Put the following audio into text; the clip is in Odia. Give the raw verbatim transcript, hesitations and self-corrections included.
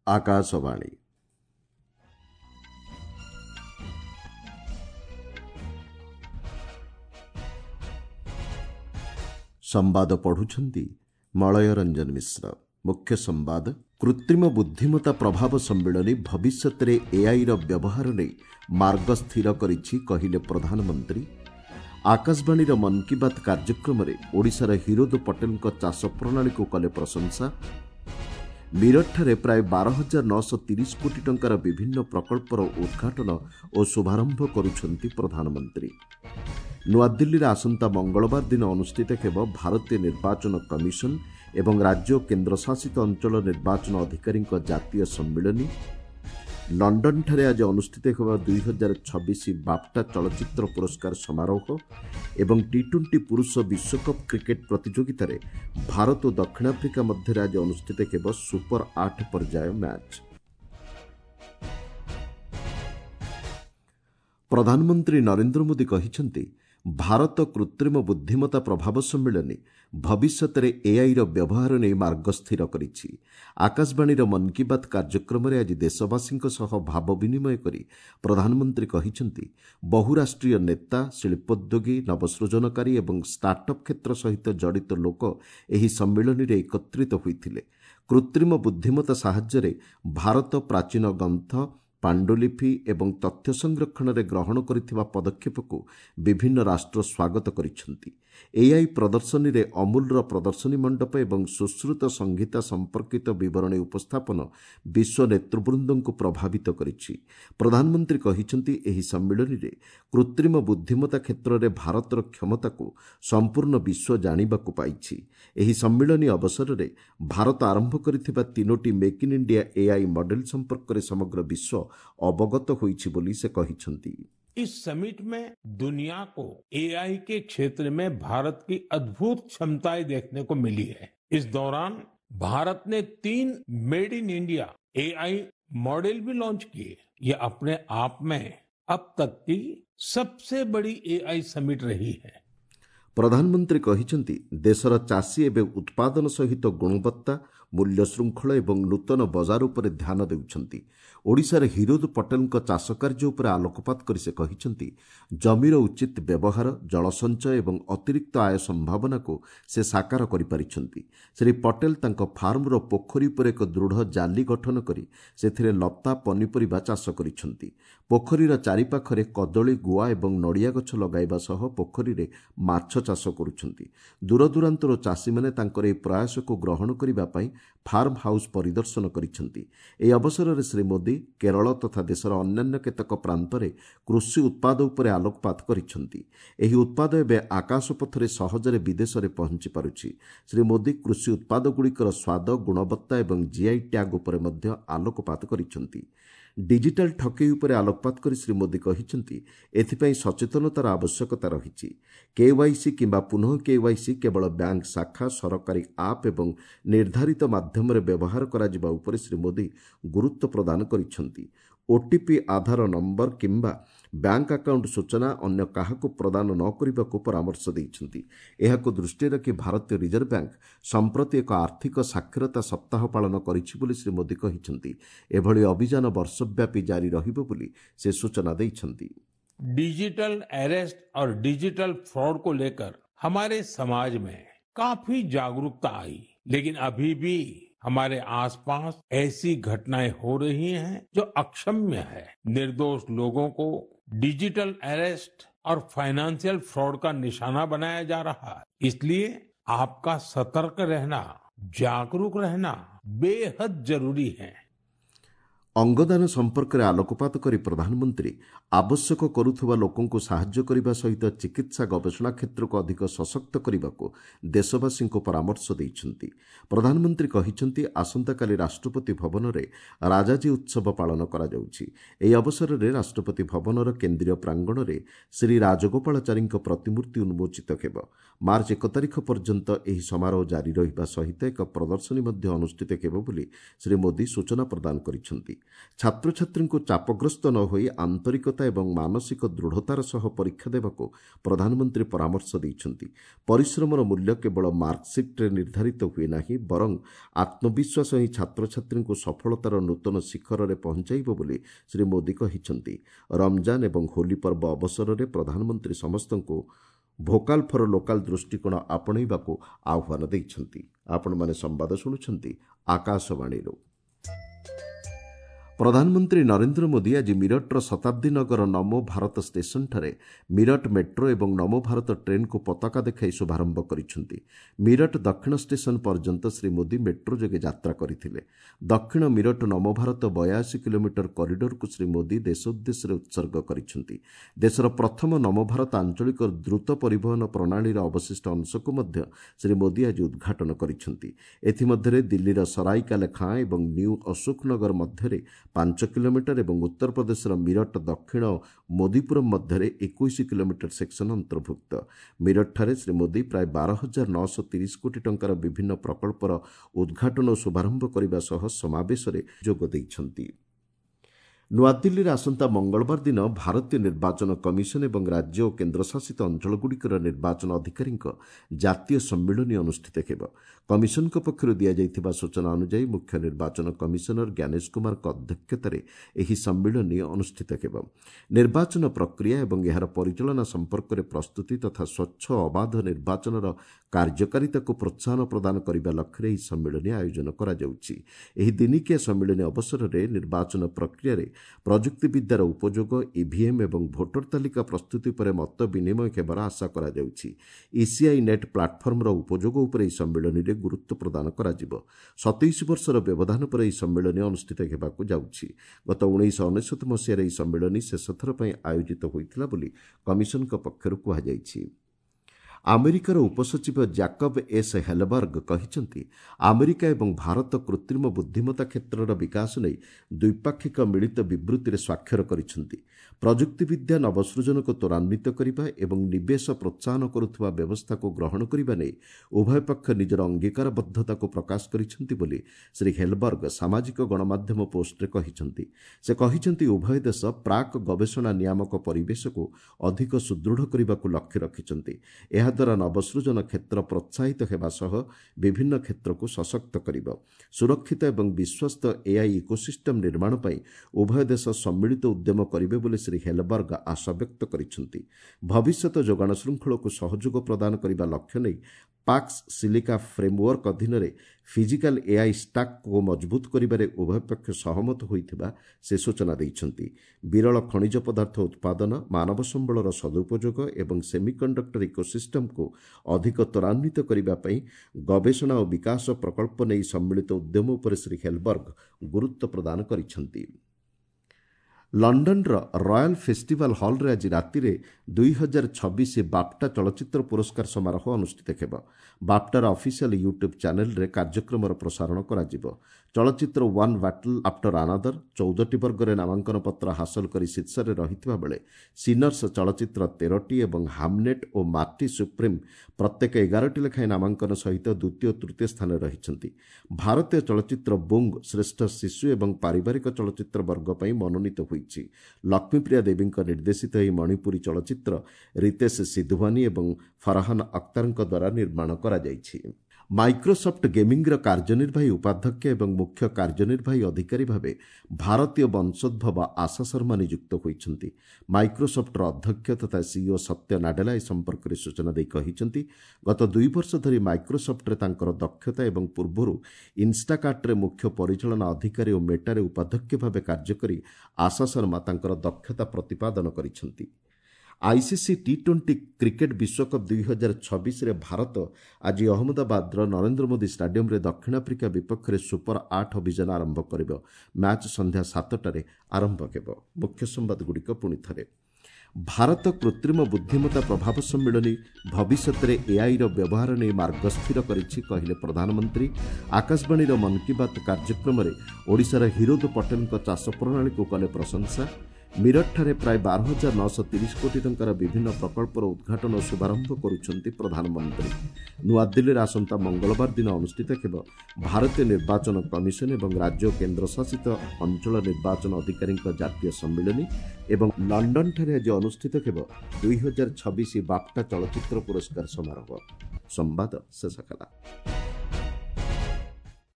आकाशवाणी संवाद पढ़ुछंती मलय रंजन मिश्र। मुख्य संवाद कृत्रिम बुद्धिमत्ता प्रभाव सम्मेलन भविष्य में एआई रो व्यवहार नहीं मार्ग स्थिर करिछि कहिले प्रधानमंत्री। आकाशवाणी मन की बात कार्यक्रम में ओडिशार हिरोद पटेल चाष प्रणाली को कले प्रशंसा। मीरठ ठारे प्राय बारह हजार नौश तीस कोटी टंकार विभिन्न प्रकल्पर उद्घाटन और शुभारंभ करुछंती प्रधानमंत्री। नुआदिल्ली रे आसंता मंगलवार दिन अनुष्ठित हेब भारतीय निर्वाचन कमिशन एवं राज्य और केन्द्रशासित अंचल निर्वाचन अधिकारी जातीय सम्मिलनी। लंडन ठारे आज अनुष्ठित हेब दुई हजार छब्बीस बाफ्टा चलचित्र पुरस्कार समारोह एवं टी ट्वेंटी पुरुष विश्वकप क्रिकेट प्रतियोगिता रे भारत और दक्षिण आफ्रिका मध्य आज अनुष्ठित हेब सुपर आठ पर्याय मैच। प्रधानमंत्री नरेंद्र मोदी कहिछंती भारत कृत्रिम बुद्धिमत्ता प्रभाव सम्मेलन भविष्य में एआई रो व्यवहार नहीं मार्ग स्थिर करिछि। आकाशवाणी मन की बात कार्यक्रम में आज देशवासी भाव विनिमय करी प्रधानमंत्री कहिछंती बहुराष्ट्रीय नेता शिल्पोद्योगी नवसृजनकारी एवं स्टार्टअप क्षेत्र सहित जड़ित लोक एही सम्मेलन रे एकत्रित होइथिले। कृत्रिम बुद्धिमत्ता साहाय्य भारत प्राचीन ग्रंथ पांडुलिपि एवं तथ्य संरक्षण में ग्रहण करिथिबा पदक्षेप को विभिन्न राष्ट्र स्वागत करिसेंती। एआई प्रदर्शनी रे अमूल प्रदर्शनी मंडप एवं सुश्रुत संहिता संपर्कित विवरणी उपस्थापन विश्व नेतृवृंद को प्रभावित करिछि। प्रधानमंत्री कहिसेंती एही सम्मेलन रे कृत्रिम बुद्धिमत्ता क्षेत्र में भारतर क्षमता को संपूर्ण विश्व जानिबाकु पाइछि। एही सम्मेलन अवसर में भारत आरंभ करिथिबा तीनोटी make in India AI model संपर्क में समग्र विश्व अवगत होइछि बोली से कहिसेंती। इस समिट में दुनिया को एआई के क्षेत्र में भारत की अद्भुत क्षमताएं देखने को मिली है। इस दौरान भारत ने तीन made in India AI model भी लॉन्च किए। ये अपने आप में अब तक की सबसे बड़ी एआई समिट रही है। प्रधानमंत्री कहिसेंती देशर चाषी एवं उत्पादन सहित गुणवत्ता मूल्य श्रृंखला एवं नूतन बजार उपरे ध्यान देउछंती। ओडिशार हिरोद पटेल चाष कार्य उपरे आलोकपात करी से कहिसेंती जमीर उचित व्यवहार जल संचय एवं अतिरिक्त आय संभावना को से साकार करि पारिछंती। श्री पटेल तांको फार्मर पोखरी उपरे एक दृढ़ जाली गठन करी सेथिरे लता पनिपरिबा चाष करिछंती। पोखरीर चारिपाखरे कदली गुआ एवं नड़िया गछ लगाइबा सह पोखरी रे माछ चाष करुछंती। दूरदूरांतर चाषी माने तांकर ए प्रयास को ग्रहण करिबा पई फार्म हाउस परिदर्शन करिछंती। ए अवसर में श्री मोदी केरल तथा देशर अन्यान्य केतक प्रांत रे कृषि उत्पाद उपरे आलोकपात करिछंती। एही उत्पाद एबे आकाश पथरे सहजरे विदेश रे पहुंची पारुछि। श्री मोदी कृषि उत्पाद गुड़िकर स्वाद गुणवत्ता एवं जीआई टैग उपरे मध्य आलोकपात करिछंती। डिजिटल ठकेई उपरे आलोकपात करी श्री मोदी कहिछंती एथिपई सचेतनतार आवश्यकता रहिछि। केवाईसी किंबा पुनः केवाईसी केवल बैंक शाखा सरकारी आप एवं निर्धारित माध्यम रे व्यवहार करा जिबा उपरे श्री मोदी गुरुत्व प्रदान करिछंती। ओटीपी आधार नंबर किंबा बैंक अकाउंट सूचना अन्य काहाको प्रदान न करने परामर्श देइछंती। एहाको दृष्टि रखी भारतीय रिजर्व बैंक संप्रति एक आर्थिक साक्षरता सप्ताह पालन करिछि बोली श्री मोदी कहिछंती। एभली अभियान वर्षव्यापी जारी रहिबो बोली से सूचना देइछंती। डिजिटल अरेस्ट और डिजिटल फ्रॉड को लेकर हमारे समाज में काफी जागरूकता आई, लेकिन अभी भी हमारे आसपास ऐसी घटनाएं हो रही हैं जो अक्षम्य है। निर्दोष लोगों को डिजिटल अरेस्ट और फाइनेंशियल फ्रॉड का निशाना बनाया जा रहा है। इसलिए आपका सतर्क रहना, जागरूक रहना बेहद जरूरी है। अंगदान संपर्क में आलोकपात करी प्रधानमंत्री आवश्यक करुथुवा लोकों को साहाय्य करिबा सहित चिकित्सा गवेषणा क्षेत्र को अधिक सशक्त करने को देशवासी को परामर्श देइछंती। प्रधानमंत्री कहिछंती आसंताकाली राष्ट्रपति भवन में राजाजी उत्सव पालन करा जाउछि। एही अवसर में राष्ट्रपति भवन केन्द्रीय प्रांगण में श्री राजगोपालाचारी प्रतिमूर्ति उन्मोचित हेब। मार्च एक तारिख पर्यंत एही समारोह जारी रहिबा सहित एक प्रदर्शनी मध्य अनुष्ठित हेब बोली श्री मोदी सूचना प्रदान करिछंती। ଛାତ୍ରଛାତ୍ରୀଙ୍କୁ ଚାପଗ୍ରସ୍ତ ନ ହୋଇ ଆନ୍ତରିକତା ଏବଂ ମାନସିକ ଦୃଢ଼ତାର ସହ ପରୀକ୍ଷା ଦେବାକୁ ପ୍ରଧାନମନ୍ତ୍ରୀ ପରାମର୍ଶ ଦେଇଛନ୍ତି। ପରିଶ୍ରମର ମୂଲ୍ୟ କେବଳ ମାର୍କସିଟ୍ରେ ନିର୍ଦ୍ଧାରିତ ହୁଏ ନାହିଁ, ବରଂ ଆତ୍ମବିଶ୍ୱାସ ହିଁ ଛାତ୍ରଛାତ୍ରୀଙ୍କୁ ସଫଳତାର ନୂତନ ଶିଖରରେ ପହଞ୍ଚାଇବ ବୋଲି ଶ୍ରୀ ମୋଦି କହିଛନ୍ତି। ରମଜାନ ଏବଂ ହୋଲି ପର୍ବ ଅବସରରେ ପ୍ରଧାନମନ୍ତ୍ରୀ ସମସ୍ତଙ୍କୁ ଭୋକାଲ ଫର ଲୋକାଲ ଦୃଷ୍ଟିକୋଣ ଆପଣେଇବାକୁ ଆହ୍ୱାନ ଦେଇଛନ୍ତି। ଆପଣମାନେ ସମ୍ବାଦ ଶୁଣୁଛନ୍ତି ଆକାଶବାଣୀରୁ। ପ୍ରଧାନମନ୍ତ୍ରୀ ନରେନ୍ଦ୍ର ମୋଦି ଆଜି ମିରଟର ଶତାବ୍ଦୀ ନଗର ନମୋ ଭାରତ ଷ୍ଟେସନଠାରେ ମିରଟ ମେଟ୍ରୋ ଏବଂ ନମୋ ଭାରତ ଟ୍ରେନ୍କୁ ପତାକା ଦେଖାଇ ଶୁଭାରମ୍ଭ କରିଛନ୍ତି। ମିରଟ ଦକ୍ଷିଣ ଷ୍ଟେସନ ପର୍ଯ୍ୟନ୍ତ ଶ୍ରୀ ମୋଦି ମେଟ୍ରୋ ଯୋଗେ ଯାତ୍ରା କରିଥିଲେ। ଦକ୍ଷିଣ ମିରଟ ନମୋ ଭାରତ ବୟାଅଶୀ କିଲୋମିଟର କରିଡରକୁ ଶ୍ରୀ ମୋଦି ଦେଶ ଉଦ୍ଦେଶ୍ୟରେ ଉତ୍ସର୍ଗ କରିଛନ୍ତି। ଦେଶର ପ୍ରଥମ ନମୋ ଭାରତ ଆଞ୍ଚଳିକ ଦ୍ରୁତ ପରିବହନ ପ୍ରଣାଳୀର ଅବଶିଷ୍ଟ ଅଂଶକୁ ମଧ୍ୟ ଶ୍ରୀ ମୋଦି ଆଜି ଉଦ୍ଘାଟନ କରିଛନ୍ତି। ଏଥିମଧ୍ୟରେ ଦିଲ୍ଲୀର ସରାଇକାଲେ ଖାଁ ଏବଂ ନ୍ୟୁ ଅଶୋକନଗର ମଧ୍ୟରେ ପାଞ୍ଚ କିଲୋମିଟର ଏବଂ ଉତ୍ତରପ୍ରଦେଶର ମିରଟ ଦକ୍ଷିଣ ମୋଦିପୁରମ୍ ମଧ୍ୟରେ ଏକୋଇଶ କିଲୋମିଟର ସେକ୍ସନ ଅନ୍ତର୍ଭୁକ୍ତ। ମିରଟଠାରେ ଶ୍ରୀ ମୋଦି ପ୍ରାୟ ବାର ହଜାର ନଅଶହ ତିରିଶ କୋଟି ଟଙ୍କାର ବିଭିନ୍ନ ପ୍ରକଳ୍ପର ଉଦ୍ଘାଟନ ଓ ଶୁଭାରମ୍ଭ କରିବା ସହ ସମାବେଶରେ ଯୋଗ ଦେଇଛନ୍ତି। ନୂଆଦିଲ୍ଲୀରେ ଆସନ୍ତା ମଙ୍ଗଳବାର ଦିନ ଭାରତୀୟ ନିର୍ବାଚନ କମିଶନ ଏବଂ ରାଜ୍ୟ ଓ କେନ୍ଦ୍ରଶାସିତ ଅଞ୍ଚଳଗୁଡ଼ିକର ନିର୍ବାଚନ ଅଧିକାରୀଙ୍କ ଜାତୀୟ ସମ୍ମିଳନୀ ଅନୁଷ୍ଠିତ ହେବ। କମିଶନଙ୍କ ପକ୍ଷରୁ ଦିଆଯାଇଥିବା ସୂଚନା ଅନୁଯାୟୀ ମୁଖ୍ୟ ନିର୍ବାଚନ କମିଶନର ଜ୍ଞାନେଶ କୁମାରଙ୍କ ଅଧ୍ୟକ୍ଷତାରେ ଏହି ସମ୍ମିଳନୀ ଅନୁଷ୍ଠିତ ହେବ। ନିର୍ବାଚନ ପ୍ରକ୍ରିୟା ଏବଂ ଏହାର ପରିଚାଳନା ସମ୍ପର୍କରେ ପ୍ରସ୍ତୁତି ତଥା ସ୍ୱଚ୍ଛ ଓ ଅବାଧ ନିର୍ବାଚନର କାର୍ଯ୍ୟକାରିତାକୁ ପ୍ରୋତ୍ସାହନ ପ୍ରଦାନ କରିବା ଲକ୍ଷ୍ୟରେ ଏହି ସମ୍ମିଳନୀ ଆୟୋଜନ କରାଯାଉଛି। ଏହି ଦିନିକିଆ ସମ୍ମିଳନୀ ଅବସରରେ ନିର୍ବାଚନ ପ୍ରକ୍ରିୟାରେ ପ୍ରଯୁକ୍ତିବିଦ୍ୟାର ଉପଯୋଗ, ଇଭିଏମ୍ ଏବଂ ଭୋଟର ତାଲିକା ପ୍ରସ୍ତୁତି ଉପରେ ମତ ବିନିମୟ ହେବାର ଆଶା କରାଯାଉଛି। ଇସିଆଇ ନେଟ୍ ପ୍ଲାଟଫର୍ମର ଉପଯୋଗ ଉପରେ ଏହି ସମ୍ମିଳନୀରେ ଗୁରୁତ୍ୱ ପ୍ରଦାନ କରାଯିବ। ସତେଇଶ ବର୍ଷର ବ୍ୟବଧାନ ପରେ ଏହି ସମ୍ମିଳନୀ ଅନୁଷ୍ଠିତ ହେବାକୁ ଯାଉଛି। ଗତ ଉଣେଇଶହ ଅନେଶ୍ୱତ ମସିହାରେ ଏହି ସମ୍ମିଳନୀ ଶେଷଥର ପାଇଁ ଆୟୋଜିତ ହୋଇଥିଲା ବୋଲି କମିଶନଙ୍କ ପକ୍ଷରୁ କୁହାଯାଇଛି। ଆମେରିକାର ଉପସଚିବ ଜ୍ୟାକବ୍ ଏସ୍ ହେଲବର୍ଗ କହିଛନ୍ତି, ଆମେରିକା ଏବଂ ଭାରତ କୃତ୍ରିମ ବୁଦ୍ଧିମତ୍ତା କ୍ଷେତ୍ରର ବିକାଶ ନେଇ ଦ୍ୱିପାକ୍ଷିକ ମିଳିତ ବିବୃତ୍ତିରେ ସ୍ୱାକ୍ଷର କରିଛନ୍ତି। ପ୍ରଯୁକ୍ତିବିଦ୍ୟା ନବସୃଜନକୁ ତ୍ୱରାନ୍ୱିତ କରିବା ଏବଂ ନିବେଶ ପ୍ରୋତ୍ସାହନ କରୁଥିବା ବ୍ୟବସ୍ଥାକୁ ଗ୍ରହଣ କରିବା ନେଇ ଉଭୟ ପକ୍ଷ ନିଜର ଅଙ୍ଗୀକାରବଦ୍ଧତାକୁ ପ୍ରକାଶ କରିଛନ୍ତି ବୋଲି ଶ୍ରୀ ହେଲବର୍ଗ ସାମାଜିକ ଗଣମାଧ୍ୟମ ପୋଷ୍ଟରେ କହିଛନ୍ତି। ସେ କହିଛନ୍ତି, ଉଭୟ ଦେଶ ପ୍ରାକ୍ ଗବେଷଣା ନିୟାମକ ପରିବେଶକୁ ଅଧିକ ସୁଦୃଢ଼ କରିବାକୁ ଲକ୍ଷ୍ୟ ରଖିଛନ୍ତି। ଏହାଦ୍ୱାରା ନବସୃଜନ କ୍ଷେତ୍ର ପ୍ରୋତ୍ସାହିତ ହେବା ସହ ବିଭିନ୍ନ କ୍ଷେତ୍ରକୁ ସଶକ୍ତ କରିବ। ସୁରକ୍ଷିତ ଏବଂ ବିଶ୍ୱସ୍ତ ଏଆଇ ଇକୋସିଷ୍ଟମ ନିର୍ମାଣ ପାଇଁ ଉଭୟ ଦେଶ ସମ୍ମିଳିତ ଉଦ୍ୟମ କରିବେ ବୋଲି ଶ୍ରୀ ହେଲବର୍ଗ ଆଶାବ୍ୟକ୍ତ କରିଛନ୍ତି। ଭବିଷ୍ୟତ ଯୋଗାଣ ଶୃଙ୍ଖଳକୁ ସହଯୋଗ ପ୍ରଦାନ କରିବା ଲକ୍ଷ୍ୟ ନେଇ ପାକ୍ସ ସିଲିକା ଫ୍ରେମୱାର୍କ ଅଧୀନରେ ଫିଜିକାଲ ଏଆଇ ଷ୍ଟାକ୍କୁ ମଜବୁତ କରିବାରେ ଉଭୟ ପକ୍ଷ ସହମତ ହୋଇଥିବା ସେ ସୂଚନା ଦେଇଛନ୍ତି। ବିରଳ ଖଣିଜ ପଦାର୍ଥ ଉତ୍ପାଦନ, ମାନବ ସମ୍ବଳର ସଦୁପଯୋଗ ଏବଂ ସେମିକଣ୍ଡକ୍ଟର ଇକୋସିଷ୍ଟମକୁ ଅଧିକ ତ୍ୱରାନ୍ୱିତ କରିବା ପାଇଁ ଗବେଷଣା ଓ ବିକାଶ ପ୍ରକଳ୍ପ ନେଇ ସମ୍ମିଳିତ ଉଦ୍ୟମ ଉପରେ ଶ୍ରୀ ହେଲବର୍ଗ ଗୁରୁତ୍ୱ ପ୍ରଦାନ କରିଛନ୍ତି। ଲଣ୍ଡନର ରୟାଲ ଫେଷ୍ଟିଭାଲ ହଲ୍ରେ ଆଜି ରାତିରେ ଦୁଇ ହଜାର ଛବିଶ ବାଫ୍ଟା ଚଳଚ୍ଚିତ୍ର ପୁରସ୍କାର ସମାରୋହ ଅନୁଷ୍ଠିତ ହେବ। ବାଫ୍ଟାର ଅଫିସିଆଲ ୟୁଟ୍ୟୁବ୍ ଚ୍ୟାନେଲରେ କାର୍ଯ୍ୟକ୍ରମର ପ୍ରସାରଣ କରାଯିବ। ଚଳଚ୍ଚିତ୍ର ୱାନ୍ ବ୍ୟାଟଲ୍ ଆଫ୍ଟର ଆନାଦର ଚଉଦଟି ବର୍ଗରେ ନାମାଙ୍କନ ପତ୍ର ହାସଲ କରି ଶୀର୍ଷରେ ରହିଥିବା ବେଳେ ସିନର୍ସ ଚଳଚ୍ଚିତ୍ର ତେରଟି ଏବଂ ହାମନେଟ୍ ଓ ମାର୍ଟି ସୁପ୍ରିମ୍ ପ୍ରତ୍ୟେକ ଏଗାରଟି ଲେଖାଏଁ ନାମାଙ୍କନ ସହିତ ଦ୍ୱିତୀୟ ଓ ତୃତୀୟ ସ୍ଥାନରେ ରହିଛନ୍ତି। ଭାରତୀୟ ଚଳଚ୍ଚିତ୍ର ବୁଙ୍ଗ ଶ୍ରେଷ୍ଠ ଶିଶୁ ଏବଂ ପାରିବାରିକ ଚଳଚ୍ଚିତ୍ର ବର୍ଗ ପାଇଁ ମନୋନୀତ ହୋଇଛି। ଲକ୍ଷ୍ମୀପ୍ରିୟା ଦେବୀଙ୍କ ନିର୍ଦ୍ଦେଶିତ ଏହି ମଣିପୁରୀ ଚଳଚ୍ଚିତ୍ର ରିତେଶ ସିଧୱାନି ଏବଂ ଫରହାନ ଅଖ୍ତରଙ୍କ ଦ୍ୱାରା ନିର୍ମାଣ କରାଯାଇଛି। ମାଇକ୍ରୋସଫ୍ଟ ଗେମିଂର କାର୍ଯ୍ୟନିର୍ବାହୀ ଉପାଧ୍ୟକ୍ଷ ଏବଂ ମୁଖ୍ୟ କାର୍ଯ୍ୟନିର୍ବାହୀ ଅଧିକାରୀ ଭାବେ ଭାରତୀୟ ବଂଶୋଦ୍ଭବ ଆଶା ଶର୍ମା ନିଯୁକ୍ତ ହୋଇଛନ୍ତି। ମାଇକ୍ରୋସଫ୍ଟର ଅଧ୍ୟକ୍ଷ ତଥା ସିଇଓ ସତ୍ୟ ନାଡେଲା ଏ ସମ୍ପର୍କରେ ସୂଚନା ଦେଇ କହିଛନ୍ତି, ଗତ ଦୁଇ ବର୍ଷ ଧରି ମାଇକ୍ରୋସଫ୍ଟରେ ତାଙ୍କର ଦକ୍ଷତା ଏବଂ ପୂର୍ବରୁ ଇନ୍ଷ୍ଟାକାର୍ଟରେ ମୁଖ୍ୟ ପରିଚାଳନା ଅଧିକାରୀ ଓ ମେଟାରେ ଉପାଧ୍ୟକ୍ଷ ଭାବେ କାର୍ଯ୍ୟ କରି ଆଶା ଶର୍ମା ତାଙ୍କର ଦକ୍ଷତା ପ୍ରତିପାଦନ କରିଛନ୍ତି। ଆଇସିସି ଟି ଟ୍ୱେଣ୍ଟି କ୍ରିକେଟ୍ ବିଶ୍ୱକପ୍ ଦୁଇ ହଜାର ଛବିଶରେ ଭାରତ ଆଜି ଅହମ୍ମଦାବାଦର ନରେନ୍ଦ୍ର ମୋଦି ଷ୍ଟାଡିୟମ୍ରେ ଦକ୍ଷିଣ ଆଫ୍ରିକା ବିପକ୍ଷରେ ସୁପର ଆଠ ଅଭିଯାନ ଆରମ୍ଭ କରିବ। ମ୍ୟାଚ୍ ସନ୍ଧ୍ୟା ସାତଟାରେ ଆରମ୍ଭ ହେବ। ମୁଖ୍ୟ ସମ୍ବାଦଗୁଡ଼ିକ ପୁଣି ଥରେ। ଭାରତ କୃତ୍ରିମ ବୁଦ୍ଧିମତ୍ତା ପ୍ରଭାବ ସମ୍ମିଳନୀ ଭବିଷ୍ୟତରେ ଏଆଇର ବ୍ୟବହାର ନେଇ ମାର୍ଗ ସ୍ଥିର କରିଛି କହିଲେ ପ୍ରଧାନମନ୍ତ୍ରୀ। ଆକାଶବାଣୀର ମନ୍ କି ବାତ୍ କାର୍ଯ୍ୟକ୍ରମରେ ଓଡ଼ିଶାର ହିରୋଦ ପଟେଲଙ୍କ ଚାଷ ପ୍ରଣାଳୀକୁ କଲେ ପ୍ରଶଂସା। ମିରଟଠାରେ ପ୍ରାୟ ବାର ହଜାର ନଅଶହ ତିରିଶ କୋଟି ଟଙ୍କାର ବିଭିନ୍ନ ପ୍ରକଳ୍ପର ଉଦ୍ଘାଟନ ଓ ଶୁଭାରମ୍ଭ କରୁଛନ୍ତି ପ୍ରଧାନମନ୍ତ୍ରୀ। ନୂଆଦିଲ୍ଲୀରେ ଆସନ୍ତା ମଙ୍ଗଳବାର ଦିନ ଅନୁଷ୍ଠିତ ହେବ ଭାରତୀୟ ନିର୍ବାଚନ କମିଶନ ଏବଂ ରାଜ୍ୟ ଓ କେନ୍ଦ୍ରଶାସିତ ଅଞ୍ଚଳ ନିର୍ବାଚନ ଅଧିକାରୀଙ୍କ ଜାତୀୟ ସମ୍ମିଳନୀ ଏବଂ ଲଣ୍ଡନଠାରେ ଆଜି ଅନୁଷ୍ଠିତ ହେବ ଦୁଇ ହଜାର ଛବିଶ ବାଫ୍ଟା ଚଳଚ୍ଚିତ୍ର ପୁରସ୍କାର ସମାରୋହ। ସମ୍ବାଦ ଶେଷ କଲା।